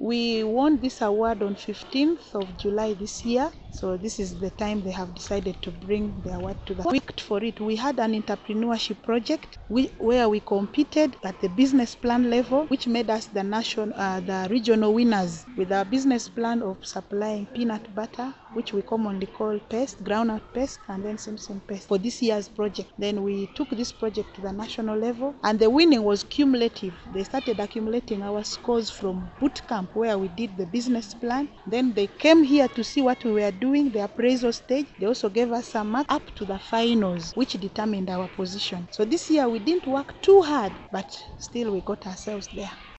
We won this award on 15th of July this year. So this is the time they have decided to bring the award to the week for it. We had an entrepreneurship project where we competed at the business plan level, which made us the regional winners with our business plan of supplying peanut butter, which we commonly call paste, groundnut paste, and then Simpson paste for this year's project. Then we took this project to the national level, and the winning was cumulative. They started accumulating our scores from boot camp where we did the business plan. Then they came here to see what we were doing, the appraisal stage. They also gave us some mark up to the finals, which determined our position. So this year we didn't work too hard, but still we got ourselves there.